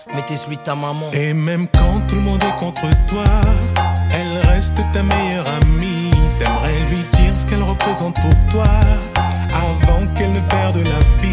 mais t'es celui de ta maman. Et même quand tout le monde est contre toi, elle reste ta meilleure amie. T'aimerais lui dire ce qu'elle représente pour toi, avant qu'elle ne perde la vie.